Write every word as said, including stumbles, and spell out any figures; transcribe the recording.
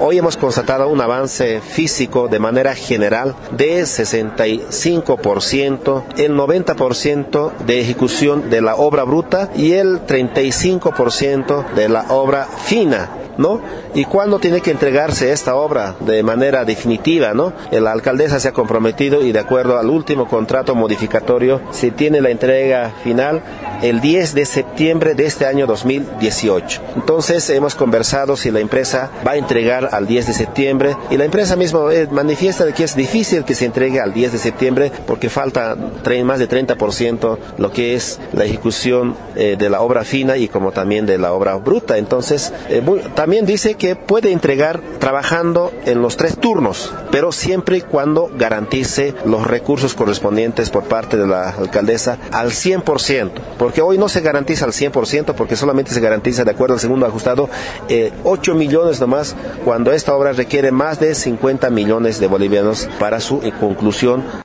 Hoy hemos constatado un avance físico de manera general de sesenta y cinco por ciento, el noventa por ciento de ejecución de la obra bruta y el treinta y cinco por ciento de la obra fina, ¿no? ¿Y cuándo tiene que entregarse esta obra de manera definitiva, ¿no? La alcaldesa se ha comprometido y de acuerdo al último contrato modificatorio se tiene la entrega final el diez de septiembre de este año dos mil dieciocho. Entonces hemos conversado si la empresa va a entregar al diez de septiembre y la empresa misma eh, manifiesta de que es difícil que se entregue al diez de septiembre porque falta más de treinta por ciento lo que es la ejecución eh, de la obra fina y como también de la obra bruta. Entonces eh, muy, también dice que puede entregar trabajando en los tres turnos, pero siempre y cuando garantice los recursos correspondientes por parte de la alcaldesa al cien por ciento, porque hoy no se garantiza al cien por ciento, porque solamente se garantiza, de acuerdo al segundo ajustado, eh, ocho millones nomás, cuando esta obra requiere más de cincuenta millones de bolivianos para su eh, conclusión.